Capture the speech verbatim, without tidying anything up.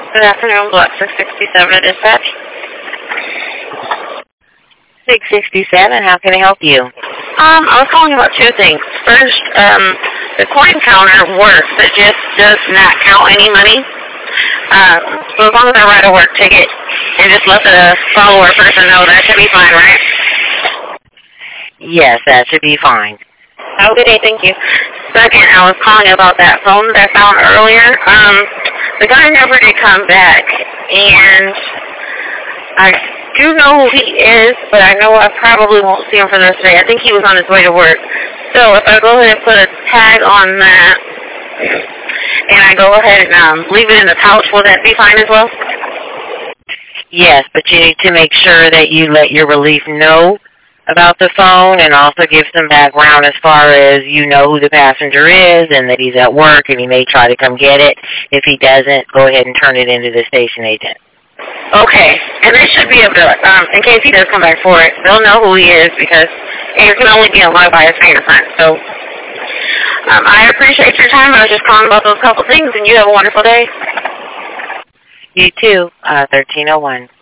Good afternoon, Block six sixty-seven at dispatch. six sixty-seven, how can I help you? Um, I was calling about two things. First, um, the coin counter works. It just does not count any money. Um, so as long as I write a work ticket and just let the follower person know, that should be fine, right? Yes, that should be fine. Okay, thank you. Second, I was calling about that phone that I found earlier. Um, the guy never did come back, and I do know who he is, but I know I probably won't see him for the rest of the day. I think he was on his way to work. So if I go ahead and put a tag on that, and I go ahead and um, leave it in the pouch, will that be fine as well? Yes, but you need to make sure that you let your relief know about the phone and also give some background as far as you know who the passenger is and that he's at work and he may try to come get it. If he doesn't, go ahead and turn it into the station agent. Okay, and they should be able to, um, in case he does come back for it, they'll know who he is because it can only be unlocked by his fingerprint. So um, I appreciate your time. I was just calling about those couple things, and you have a wonderful day. You too, uh, thirteen oh one.